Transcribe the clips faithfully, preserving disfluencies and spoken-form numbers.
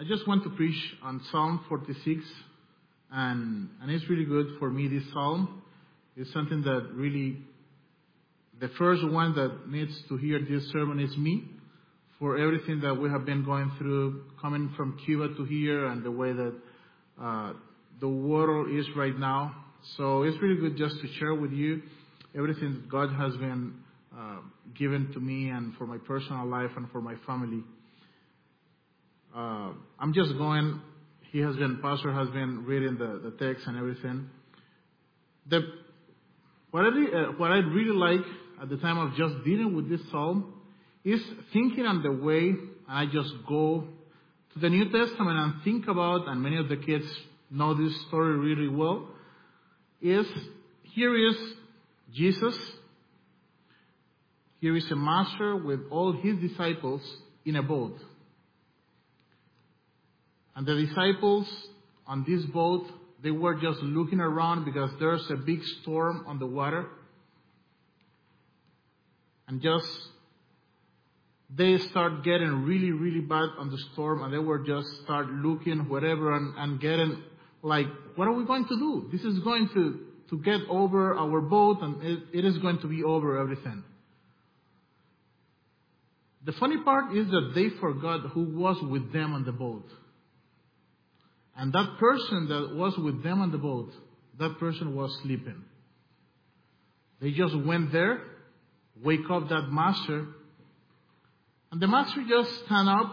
I just want to preach on Psalm forty-six, and and it's really good for me. This psalm is something that really, the first one that needs to hear this sermon is me, for everything that we have been going through, coming from Cuba to here, and the way that uh, the world is right now. So it's really good just to share with you everything that God has been uh, given to me, and for my personal life and for my family. Uh, I'm just going, he has been, Pastor has been reading the, the text and everything. The, what, I, uh, what I really like at the time of just dealing with this psalm is thinking on the way, and I just go to the New Testament and think about, and many of the kids know this story really well, is here is Jesus, here is a master with all his disciples in a boat. And the disciples on this boat, they were just looking around because there's a big storm on the water. And just, they start getting really, really bad on the storm, and they were just start looking whatever and, and getting like, what are we going to do? This is going to, to get over our boat, and it, it is going to be over everything. The funny part is that they forgot who was with them on the boat. And that person that was with them on the boat, that person was sleeping. They just went there, wake up that master, and the master just stand up,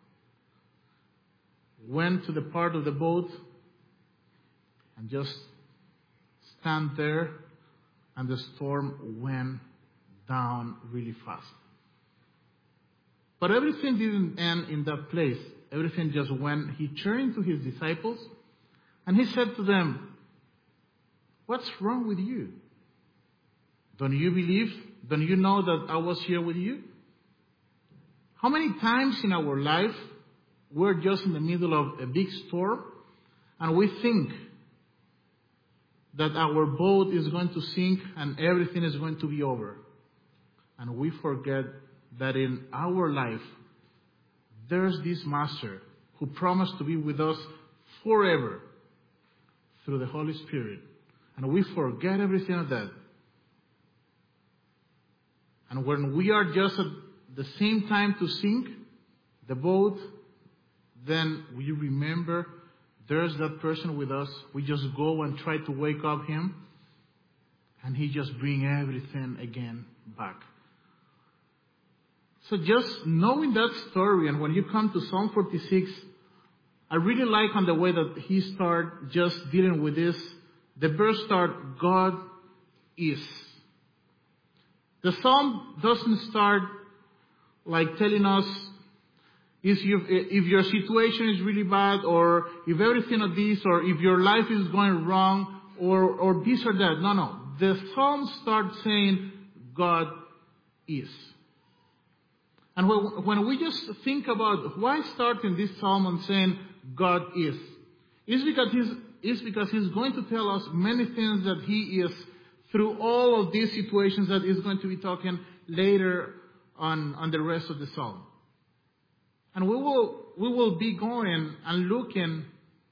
went to the part of the boat, and just stand there, and the storm went down really fast. But everything didn't end in that place. Everything just went. He turned to his disciples, and he said to them, "What's wrong with you? Don't you believe? Don't you know that I was here with you?" How many times in our life we're just in the middle of a big storm, and we think that our boat is going to sink and everything is going to be over. And we forget that in our life, there's this master who promised to be with us forever through the Holy Spirit. And we forget everything of that. And when we are just at the same time to sink the boat, then we remember there's that person with us. We just go and try to wake up him, and he just bring everything again back. So just knowing that story, and when you come to Psalm forty-six, I really like on the way that he start just dealing with this. The verse start, God is. The psalm doesn't start like telling us if, you, if your situation is really bad, or if everything of this, or if your life is going wrong, or, or this or that. No, no. The psalm starts saying, God is. And when we just think about why starting this psalm and saying God is, it's because he's, it's because he's going to tell us many things that he is through all of these situations that he's going to be talking later on, on the rest of the psalm. And we will, we will be going and looking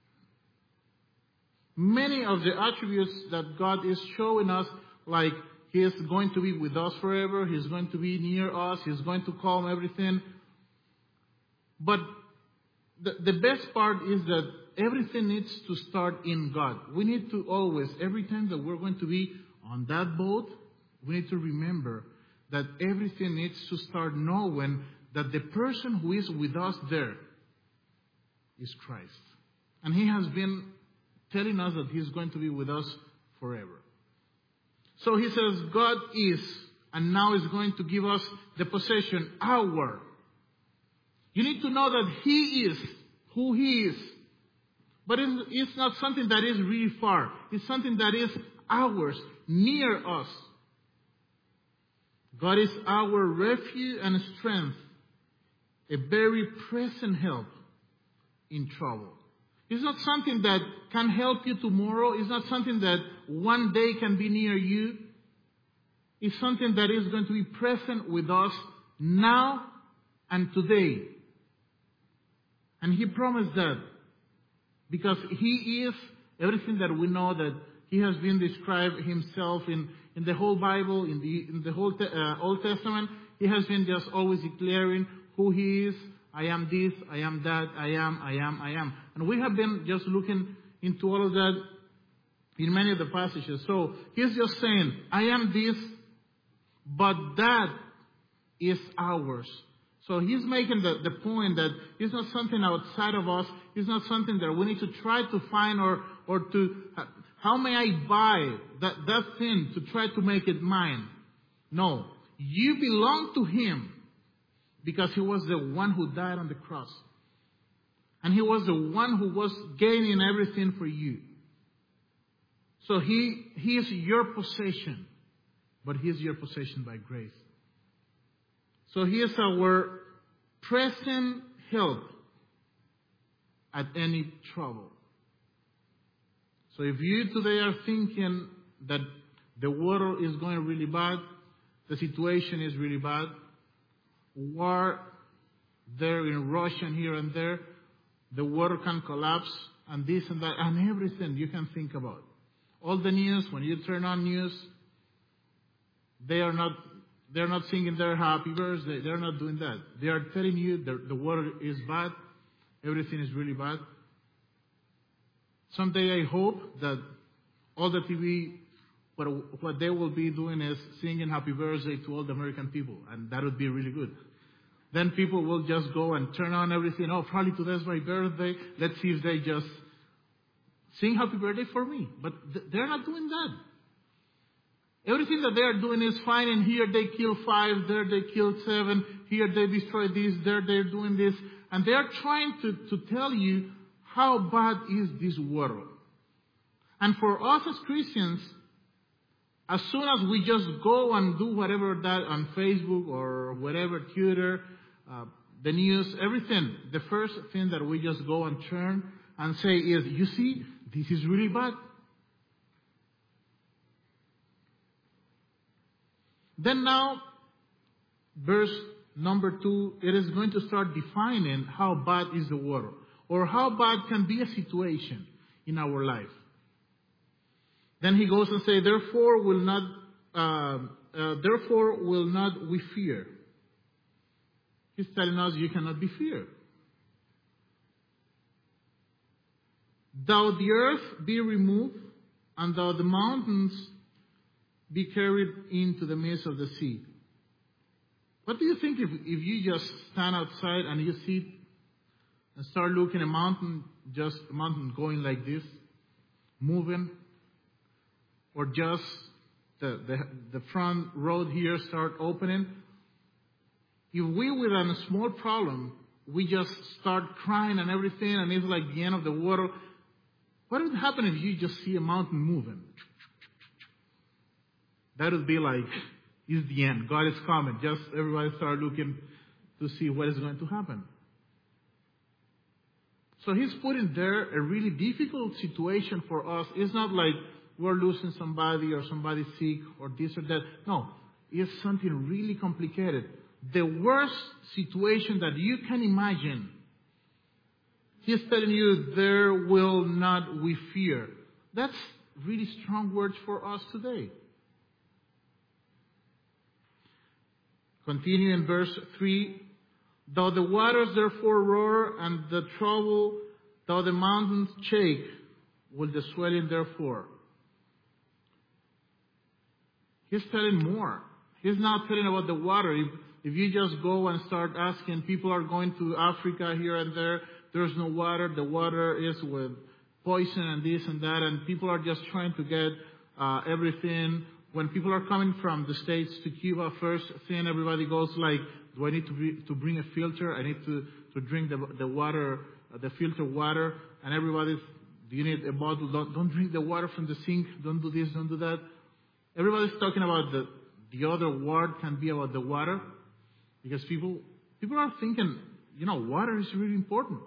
many of the attributes that God is showing us, like he is going to be with us forever. He's going to be near us. He's going to calm everything. But the, the best part is that everything needs to start in God. We need to always, every time that we're going to be on that boat, we need to remember that everything needs to start knowing that the person who is with us there is Christ. And he has been telling us that he's going to be with us forever. So he says, God is, and now is going to give us the possession, our. You need to know that he is who he is. But it's, it's not something that is really far. It's something that is ours, near us. God is our refuge and strength, a very present help in trouble. It's not something that can help you tomorrow. It's not something that one day can be near you. It's something that is going to be present with us now and today. And he promised that because he is everything that we know, that he has been described himself in, in the whole Bible, in the, in the whole te- uh, Old Testament. He has been just always declaring who he is. I am this, I am that, I am, I am, I am. And we have been just looking into all of that in many of the passages. So he's just saying, I am this, but that is ours. So he's making the, the point that it's not something outside of us. It's not something that we need to try to find or, or to, how may I buy that, that thing to try to make it mine? No. You belong to him because he was the one who died on the cross. And he was the one who was gaining everything for you. So he, he is your possession, but he is your possession by grace. So he is our present help at any trouble. So if you today are thinking that the world is going really bad, the situation is really bad, war there in Russia and here and there, the world can collapse and this and that and everything you can think about. All the news, when you turn on news, they are not they're not singing their happy birthday. They're not doing that. They are telling you the, the world is bad. Everything is really bad. Someday I hope that all the T V, what, what they will be doing is singing happy birthday to all the American people. And that would be really good. Then people will just go and turn on everything. Oh, probably today's my birthday. Let's see if they just sing happy birthday for me. But th- they're not doing that. Everything that they are doing is fine, and here they kill five, there they kill seven, here they destroy this, there they're doing this. And they are trying to, to tell you how bad is this world. And for us as Christians, as soon as we just go and do whatever that on Facebook or whatever, Twitter, uh, the news, everything, the first thing that we just go and turn and say is, you see, this is really bad. Then now, verse number two, it is going to start defining how bad is the world, or how bad can be a situation in our life. Then he goes and says, therefore will not, uh, uh, therefore will not we fear. He's telling us you cannot be feared. Though the earth be removed, and though the mountains be carried into the midst of the sea. What do you think if, if you just stand outside and you see and start looking at a mountain, just a mountain going like this, moving, or just the, the, the front road here start opening? If we with a small problem, we just start crying and everything, and it's like the end of the world, what would happen if you just see a mountain moving? That would be like, it's the end. God is coming. Just everybody start looking to see what is going to happen. So he's putting there a really difficult situation for us. It's not like we're losing somebody or somebody sick or this or that. No, it's something really complicated. The worst situation that you can imagine. He's telling you, there will not we fear. That's really strong words for us today. Continue in verse three. Though the waters therefore roar and the trouble, though the mountains shake, will the swelling therefore. He's telling more. He's not telling about the water. If, if you just go and start asking, people are going to Africa here and there, there's no water, the water is with poison and this and that, and people are just trying to get uh, everything. When people are coming from the States to Cuba, first thing everybody goes like, do I need to, be, to bring a filter? I need to, to drink the, the water, uh, the filtered water. And everybody's, do you need a bottle? Don't, don't drink the water from the sink. Don't do this, don't do that. Everybody's talking about the, the other word can be about the water. Because people, people are thinking, you know, water is really important.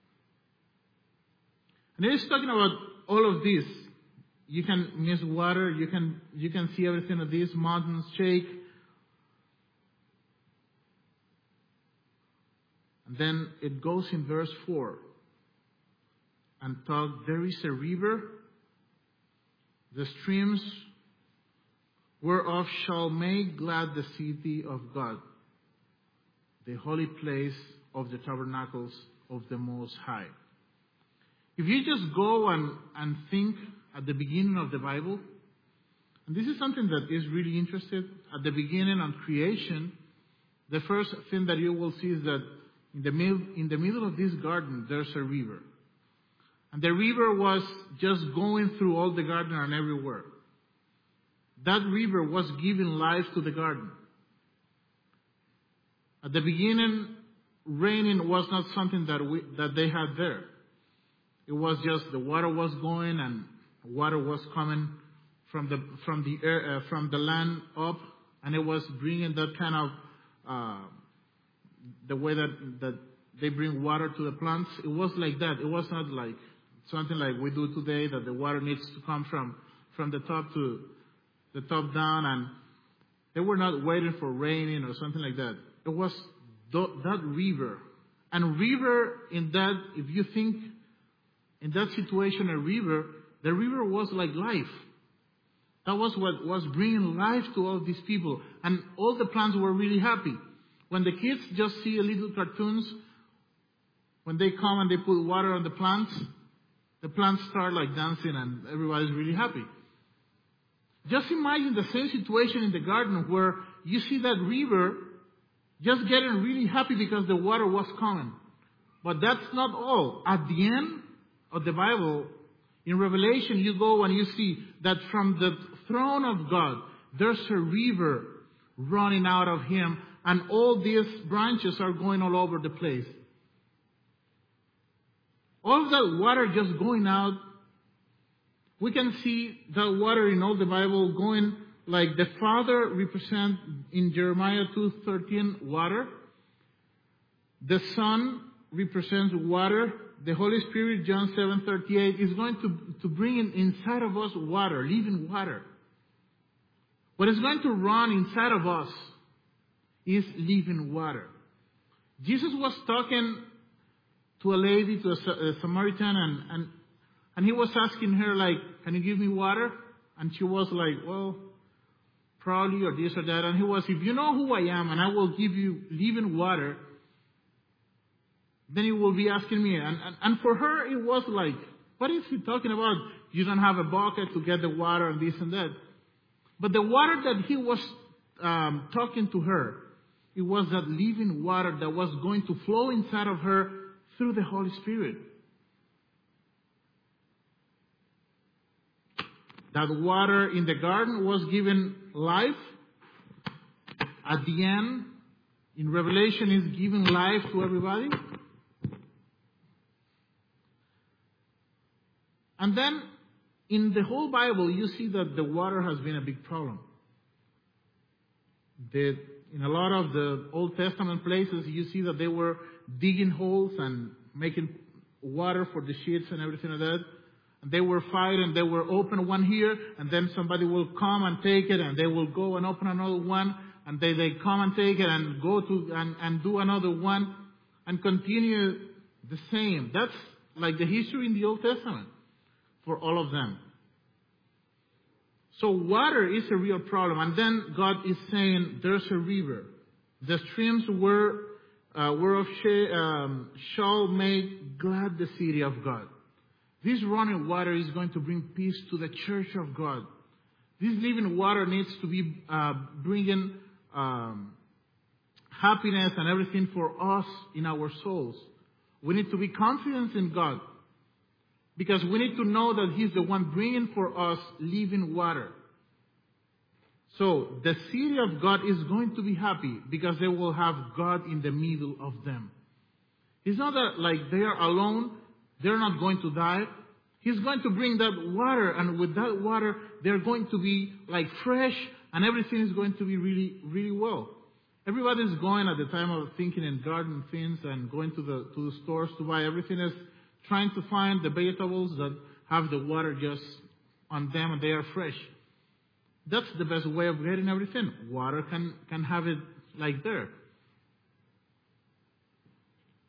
And he's talking about all of this. You can miss water. You can you can see everything of these mountains shake. And then it goes in verse four and talk, there is a river, the streams whereof shall make glad the city of God, the holy place of the tabernacles of the Most High. If you just go and, and think at the beginning of the Bible, and this is something that is really interesting, at the beginning of creation, the first thing that you will see is that in the middle, in the middle of this garden, there's a river. And the river was just going through all the garden and everywhere. That river was giving life to the garden. At the beginning, raining was not something that we, that they had there. It was just the water was going and water was coming from the from the air uh, from the land up, and it was bringing that kind of uh, the way that that they bring water to the plants. It was like that. It was not like something like we do today, that the water needs to come from from the top to the top down, and they were not waiting for raining or something like that. It was th- that river, and river in that, if you think in that situation, a river, the river was like life. That was what was bringing life to all these people. And all the plants were really happy. When the kids just see a little cartoons, when they come and they put water on the plants, the plants start like dancing and everybody's really happy. Just imagine the same situation in the garden where you see that river just getting really happy because the water was coming. But that's not all. At the end of the Bible, in Revelation, you go and you see that from the throne of God, there's a river running out of him, and all these branches are going all over the place. All of that water just going out. We can see that water in all the Bible going like the Father represents in Jeremiah two thirteen water. The Son represents water. The Holy Spirit, John seven thirty-eight, is going to, to bring in inside of us water, living water. What is going to run inside of us is living water. Jesus was talking to a lady, to a, a Samaritan, and, and, and he was asking her, like, can you give me water? And she was like, well, probably, or this or that. And he was, if you know who I am, and I will give you living water, then you will be asking me. And, and, and for her, it was like, what is he talking about? You don't have a bucket to get the water and this and that. But the water that he was um, talking to her, it was that living water that was going to flow inside of her through the Holy Spirit. That water in the garden was given life. At the end, in Revelation, is giving life to everybody. And then, in the whole Bible, you see that the water has been a big problem. The, in a lot of the Old Testament places, you see that they were digging holes and making water for the sheets and everything like that. And they were fighting, they were open one here, and then somebody will come and take it, and they will go and open another one, and they, they come and take it and go to and, and do another one, and continue the same. That's like the history in the Old Testament for all of them. So water is a real problem. And then God is saying there's a river. The streams were, uh, whereof sh- um, shall make glad the city of God. This running water is going to bring peace to the church of God. This living water needs to be uh, bringing um, happiness and everything for us in our souls. We need to be confident in God, because we need to know that He's the one bringing for us living water. So the city of God is going to be happy because they will have God in the middle of them. It's not that like they are alone, they're not going to die. He's going to bring that water, and with that water, they're going to be like fresh, and everything is going to be really, really well. Everybody's going at the time of thinking in garden things and going to the to the stores to buy everything, is trying to find the vegetables that have the water just on them and they are fresh. That's the best way of getting everything. Water can, can have it like there.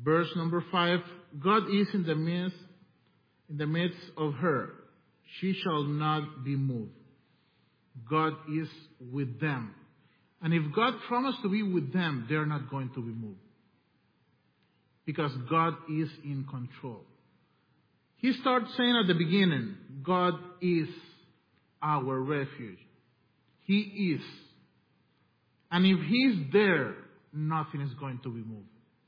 Verse number five, God is in the midst, in the midst of her. She shall not be moved. God is with them. And if God promised to be with them, they're not going to be moved. Because God is in control. He starts saying at the beginning, God is our refuge. He is. And if He's there, nothing is going to be moved.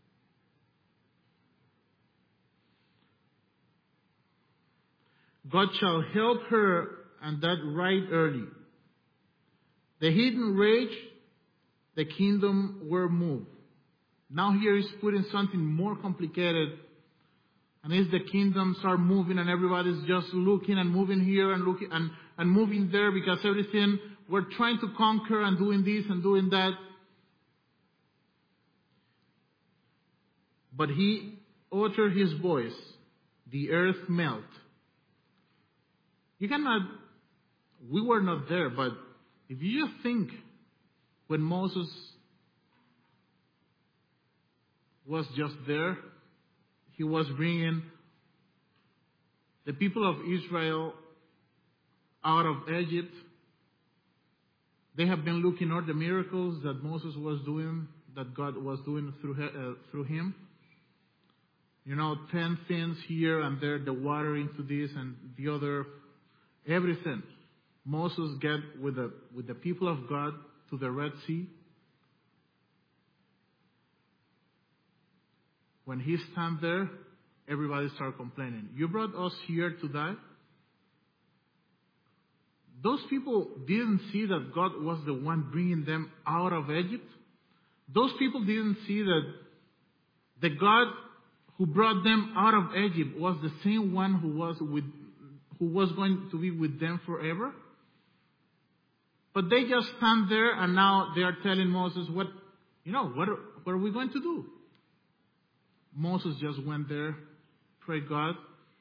God shall help her, and that right early. The hidden rage, the kingdom were moved. Now here he's putting something more complicated. And as the kingdoms are moving and everybody's just looking and moving here and looking and, and moving there because everything we're trying to conquer and doing this and doing that. But he uttered his voice, the earth melt. You cannot, we were not there, but if you just think when Moses was just there, he was bringing the people of Israel out of Egypt. They have been looking at the miracles that Moses was doing, that God was doing through uh, through him. You know, ten things here and there, the water into this and the other, everything. Moses get with the with the people of God to the Red Sea. When he stand there, everybody start complaining. You brought us here to die? Those people didn't see that God was the one bringing them out of Egypt. Those people didn't see that the God who brought them out of Egypt was the same one who was with, who was going to be with them forever. But they just stand there and now they are telling Moses, what, you know, what are, what are we going to do? Moses just went there, prayed God.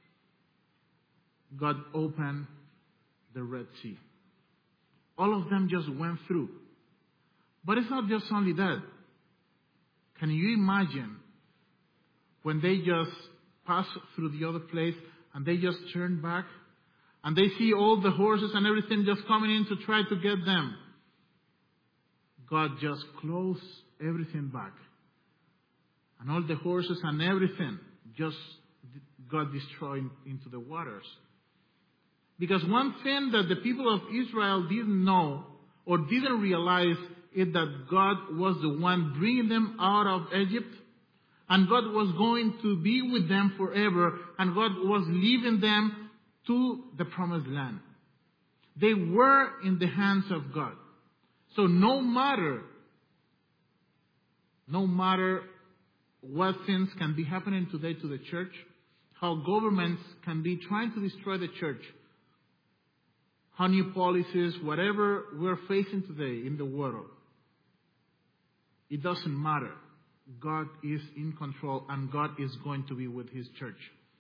God opened the Red Sea. All of them just went through. But it's not just only that. Can you imagine when they just pass through the other place and they just turn back and they see all the horses and everything just coming in to try to get them? God just closed everything back. And all the horses and everything just got destroyed into the waters. Because one thing that the people of Israel didn't know or didn't realize is that God was the one bringing them out of Egypt. And God was going to be with them forever. And God was leading them to the promised land. They were in the hands of God. So no matter, no matter what things can be happening today to the church, how governments can be trying to destroy the church, how new policies, whatever we're facing today in the world, it doesn't matter. God is in control and God is going to be with His church.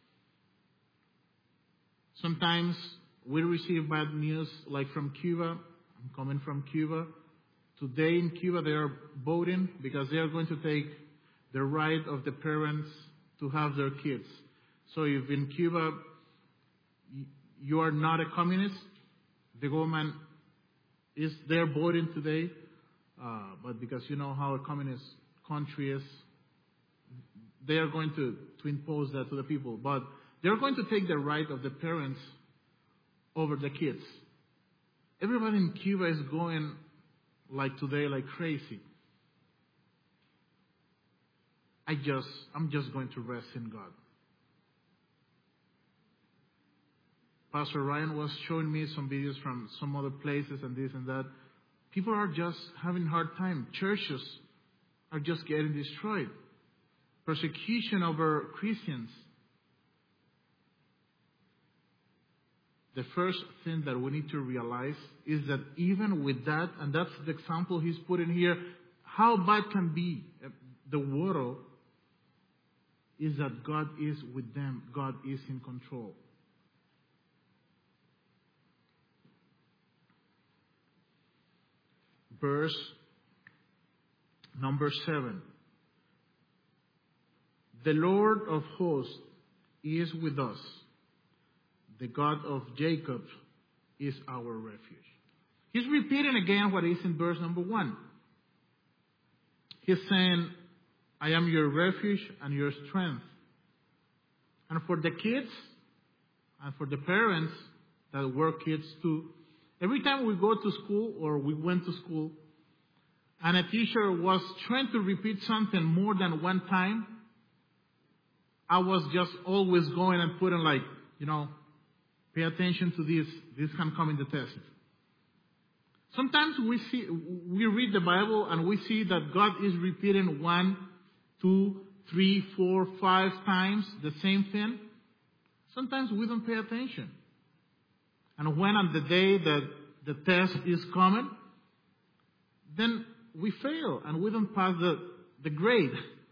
Sometimes we receive bad news, like from Cuba. I'm coming from Cuba. Today in Cuba they are voting because they are going to take the right of the parents to have their kids. So if in Cuba you are not a communist, the government is there voting today, uh, but because you know how a communist country is, they are going to, to impose that to the people. But they're going to take the right of the parents over the kids. Everybody in Cuba is going like today, like crazy. I just, I'm just going to rest in God. Pastor Ryan was showing me some videos from some other places and this and that. People are just having a hard time. Churches are just getting destroyed. Persecution over Christians. The first thing that we need to realize is that even with that, and that's the example he's putting here, how bad can be the world, is that God is with them. God is in control. Verse number seven. The Lord of hosts is with us. The God of Jacob is our refuge. He's repeating again what is in verse number one. He's saying, I am your refuge and your strength. And for the kids and for the parents that were kids too, every time we go to school or we went to school and a teacher was trying to repeat something more than one time, I was just always going and putting like, you know, pay attention to this. This can come in the test. Sometimes we see, we read the Bible and we see that God is repeating one, two, three, four, five times the same thing. Sometimes we don't pay attention. And when on the day that the test is coming, then we fail and we don't pass the, the grade.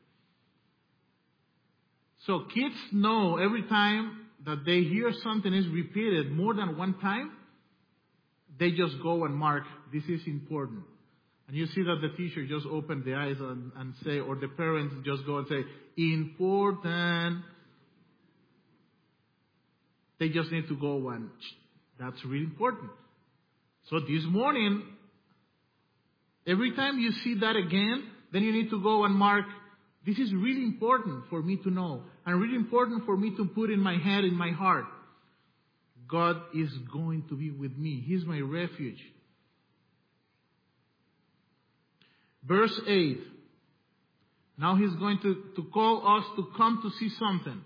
So kids know every time that they hear something is repeated more than one time, they just go and mark, this is important. And you see that the teacher just opened the eyes and, and say, or the parents just go and say, important. They just need to go and, that's really important. So this morning, every time you see that again, then you need to go and mark, this is really important for me to know. And really important for me to put in my head, in my heart. God is going to be with me. He's my refuge. Verse eight. Now he's going to, to call us to come to see something.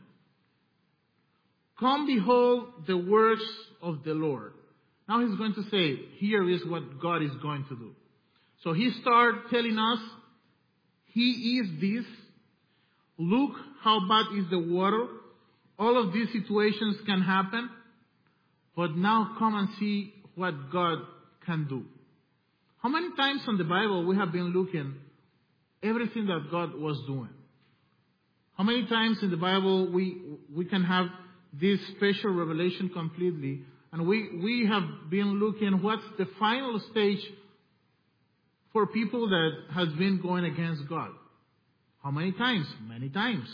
Come behold the works of the Lord. Now he's going to say, here is what God is going to do. So he started telling us, he is this. Look how bad is the water. All of these situations can happen. But now come and see what God can do. How many times in the Bible we have been looking everything that God was doing? How many times in the Bible we we can have this special revelation completely, and we, we have been looking what's the final stage for people that has been going against God? How many times? Many times.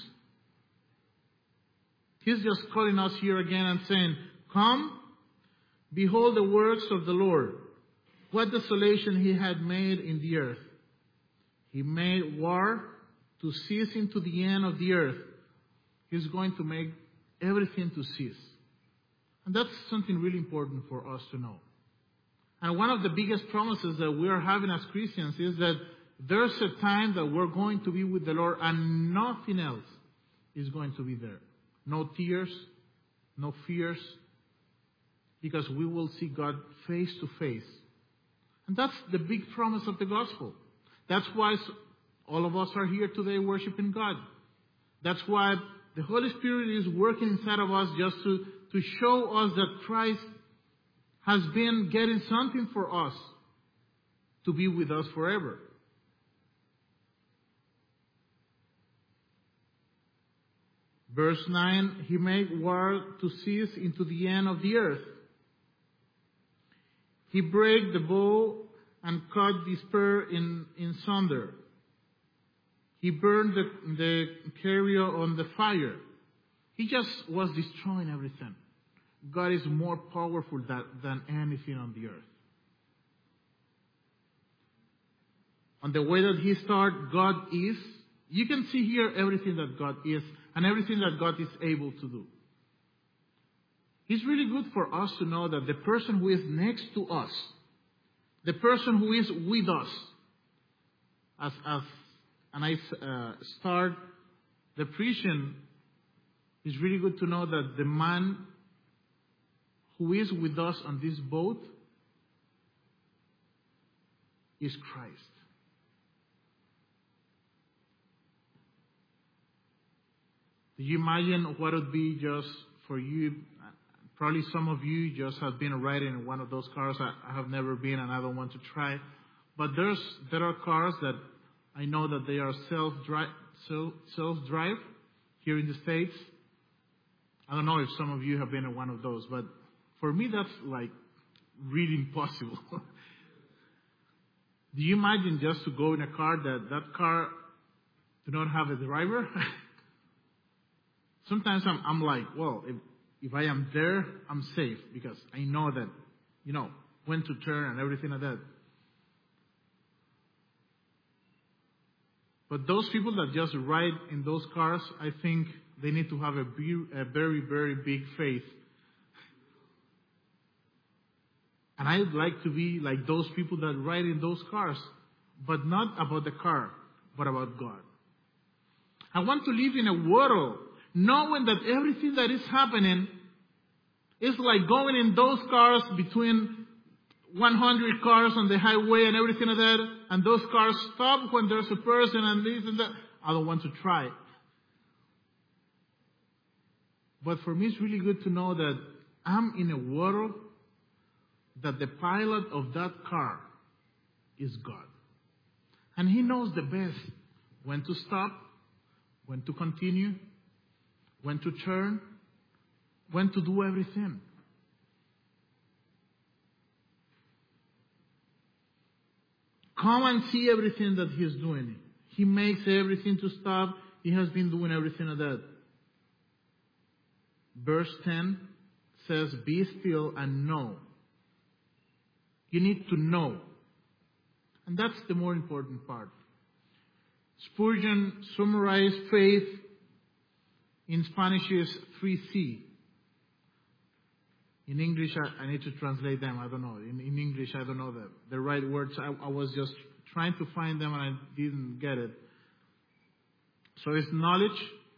He's just calling us here again and saying, come, behold the works of the Lord. What desolation he had made in the earth. He made war to cease into the end of the earth. He's going to make everything to cease. And that's something really important for us to know. And one of the biggest promises that we are having as Christians is that there's a time that we're going to be with the Lord and nothing else is going to be there. No tears, no fears, because we will see God face to face. And that's the big promise of the gospel. That's why all of us are here today worshiping God. That's why the Holy Spirit is working inside of us just to, to show us that Christ has been getting something for us to be with us forever. Verse nine, he made war to cease into the end of the earth. He brake the bow and cut the spear in, in sunder. He burned the, the carrier on the fire. He just was destroying everything. God is more powerful that, than anything on the earth. On the way that he started, God is. You can see here everything that God is and everything that God is able to do. It's really good for us to know that the person who is next to us, the person who is with us, as as and I uh, start the preaching, it's really good to know that the man who is with us on this boat is Christ. Do you imagine what it would be just for you? Probably some of you just have been riding in one of those cars. I, I have never been and I don't want to try. But there's there are cars that I know that they are self-drive, self-drive here in the States. I don't know if some of you have been in one of those, but for me that's like really impossible. Do you imagine just to go in a car that that car do not have a driver? sometimes I'm, I'm like, well, if, if I am there, I'm safe because I know that, you know, when to turn and everything like that. But those people that just ride in those cars, I think they need to have a, be- a very, very big faith. And I'd like to be like those people that ride in those cars, but not about the car, but about God. I want to live in a world knowing that everything that is happening is like going in those cars between one hundred cars on the highway and everything like that, and those cars stop when there's a person and this and that. I don't want to try. But for me, it's really good to know that I'm in a world that the pilot of that car is God. And He knows the best when to stop, when to continue, when to turn, when to do everything. Come and see everything that He's doing. He makes everything to stop. He has been doing everything of that. Verse ten says, be still and know. You need to know. And that's the more important part. Spurgeon summarized faith in Spanish is three C. In English, I, I need to translate them. I don't know. In, in English, I don't know the, the right words. I, I was just trying to find them and I didn't get it. So it's knowledge,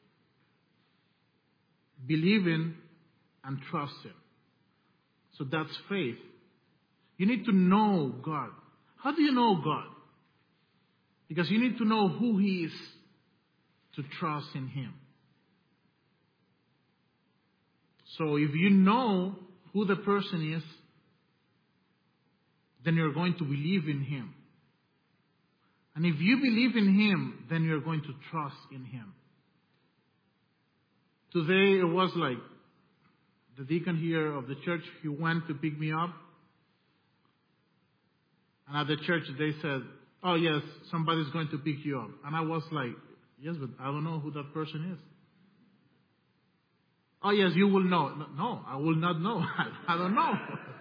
believing, and trusting. So that's faith. You need to know God. How do you know God? Because you need to know who He is to trust in Him. So if you know who the person is, then you're going to believe in Him. And if you believe in Him, then you're going to trust in Him. Today it was like the deacon here of the church, he went to pick me up. And at the church they said, oh yes, somebody's going to pick you up. And I was like, yes, but I don't know who that person is. Oh yes, you will know. No, I will not know. I don't know.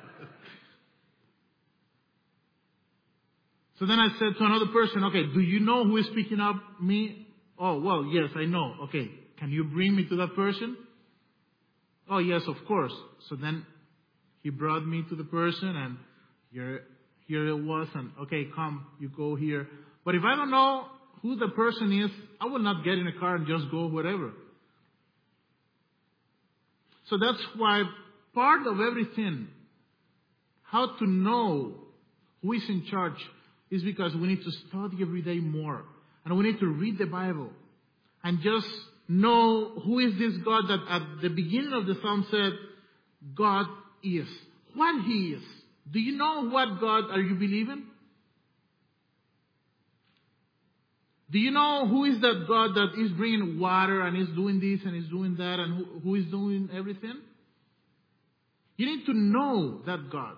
So then I said to another person, okay, do you know who is picking up me? Oh, well, yes, I know. Okay, can you bring me to that person? Oh, yes, of course. So then he brought me to the person and here, here it was. And okay, come, you go here. But if I don't know who the person is, I will not get in a car and just go wherever. So that's why part of everything, how to know who is in charge, is because we need to study every day more. And we need to read the Bible. And just know who is this God that at the beginning of the psalm said, God is. What He is. Do you know what God are you believing? Do you know who is that God that is bringing water and is doing this and is doing that and who, who is doing everything? You need to know that God.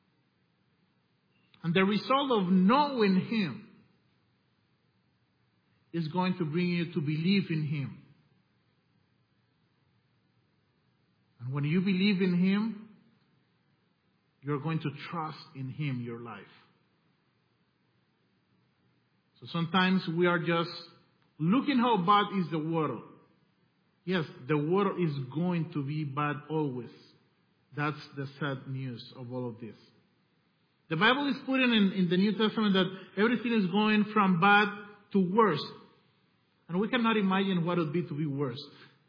And the result of knowing Him is going to bring you to believe in Him. And when you believe in Him, you're going to trust in Him your life. So sometimes we are just looking how bad is the world. Yes, the world is going to be bad always. That's the sad news of all of this. The Bible is putting in, in the New Testament that everything is going from bad to worse. And we cannot imagine what it would be to be worse.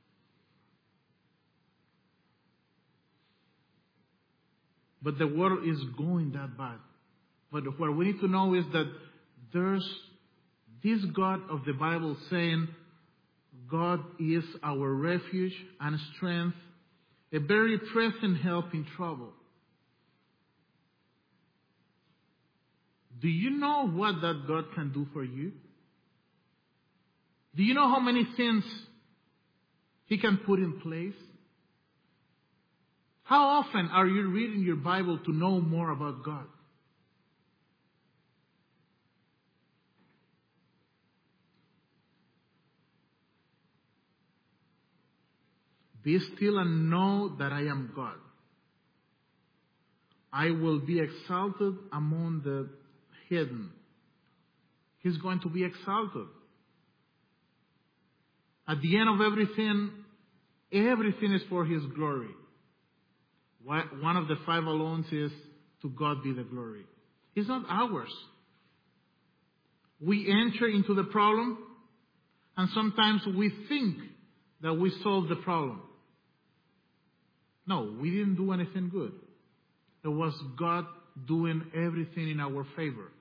But the world is going that bad. But what we need to know is that there's this God of the Bible saying, God is our refuge and strength, a very present help in trouble. Do you know what that God can do for you? Do you know how many things He can put in place? How often are you reading your Bible to know more about God? Be still and know that I am God. I will be exalted among the hidden. He's going to be exalted. At the end of everything, everything is for His glory. One of the five alones is, to God be the glory. It's not ours. We enter into the problem, and sometimes we think that we solved the problem. No, we didn't do anything good. It was God doing everything in our favor.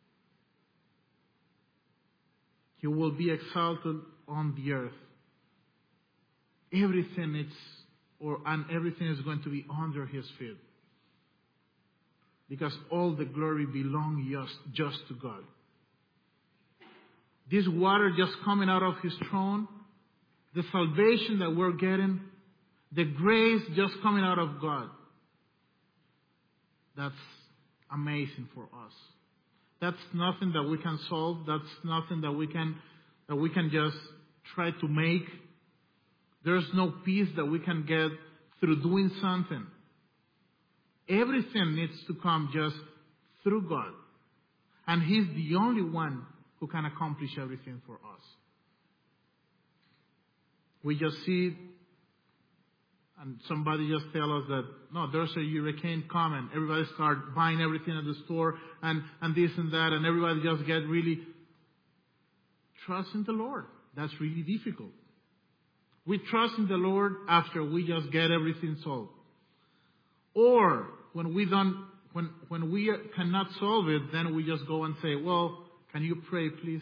He will be exalted on the earth. Everything is, or and everything is going to be under His feet, because all the glory belongs just, just to God. This water just coming out of His throne, the salvation that we're getting, the grace just coming out of God. That's amazing for us. That's nothing that we can solve. That's nothing that we can that we can just try to make. There's no peace that we can get through doing something. Everything needs to come just through God. And He's the only one who can accomplish everything for us. We just see, and somebody just tell us that, no, there's a hurricane coming. Everybody start buying everything at the store and, and this and that, and everybody just get really trust in the Lord. That's really difficult. We trust in the Lord after we just get everything solved. Or when we don't, when when we cannot solve it, then we just go and say, well, can you pray, please?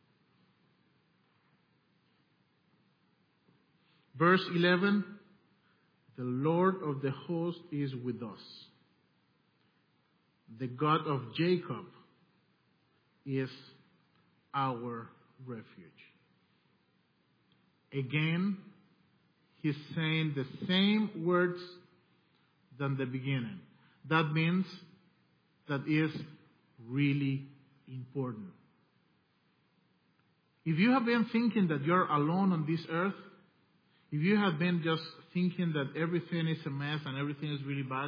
Verse eleven, the Lord of the host is with us. The God of Jacob is our refuge. Again, He's saying the same words than the beginning. That means that is really important. If you have been thinking that you're alone on this earth, if you have been just thinking that everything is a mess and everything is really bad,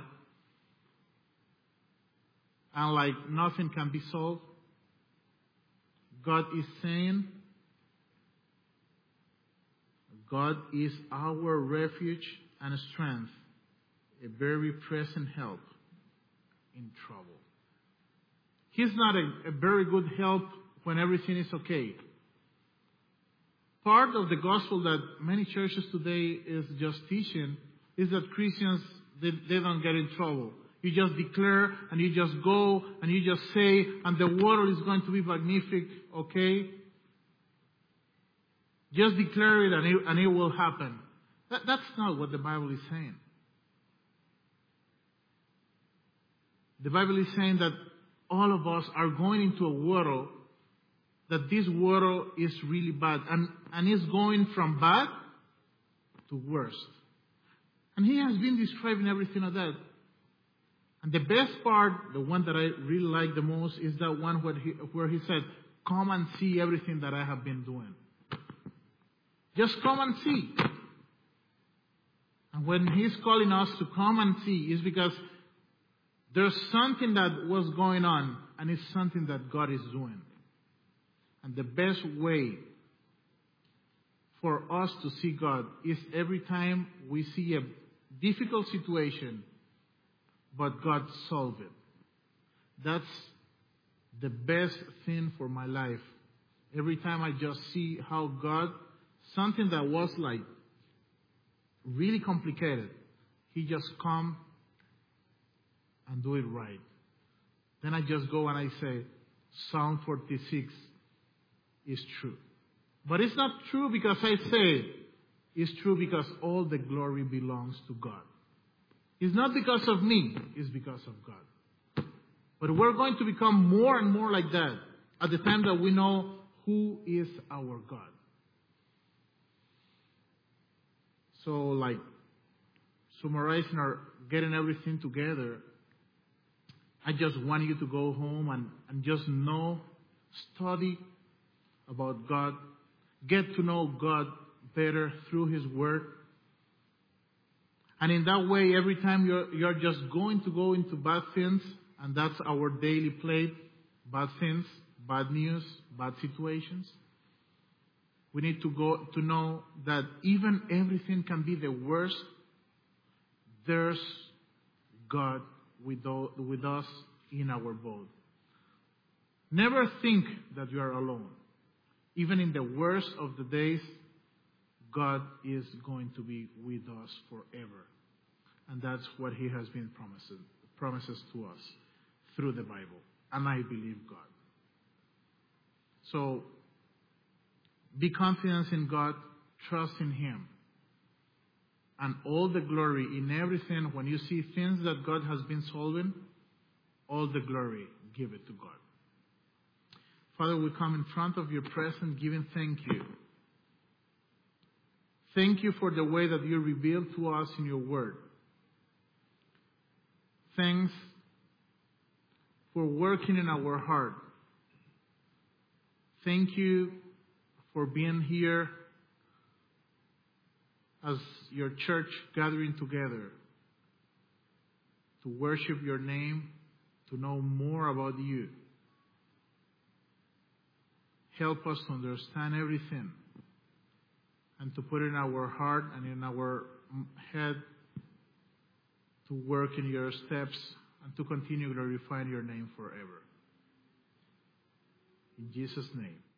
and like nothing can be solved, God is saying, God is our refuge and strength, a very present help in trouble. He's not a, a very good help when everything is okay. Part of the gospel that many churches today is just teaching is that Christians, they, they don't get in trouble. You just declare and you just go and you just say, and the water is going to be magnific, okay? Just declare it and it, and it will happen. That, that's not what the Bible is saying. The Bible is saying that all of us are going into a world that this world is really bad. And, and it's going from bad to worst. And He has been describing everything of that. And the best part, the one that I really like the most, is that one where he, where he said, come and see everything that I have been doing. Just come and see. And when He's calling us to come and see, it's because there's something that was going on, and it's something that God is doing. And the best way for us to see God is every time we see a difficult situation, but God solved it. That's the best thing for my life. Every time I just see how God, something that was like really complicated, He just come and do it right. Then I just go and I say, Psalm forty-six is true. But it's not true because I say, it's true because all the glory belongs to God. It's not because of me, it's because of God. But we're going to become more and more like that at the time that we know who is our God. So, like, summarizing or getting everything together, I just want you to go home and, and just know, study about God, get to know God better through His Word, And in that way, every time you're, you're just going to go into bad things, and that's our daily plate, bad things, bad news, bad situations, we need to go to know that even everything can be the worst. There's God with, with us in our boat. Never think that you are alone. Even in the worst of the days, God is going to be with us forever. And that's what He has been promised, promises to us through the Bible. And I believe God. So, be confident in God, trust in Him. And all the glory in everything, when you see things that God has been solving, all the glory, give it to God. Father, we come in front of your presence giving thank you. Thank you for the way that you revealed to us in your word. Thanks for working in our heart. Thank you for being here as your church gathering together to worship your name, to know more about you. Help us to understand everything and to put in our heart and in our head to work in your steps and to continue glorifying your name forever. In Jesus' name.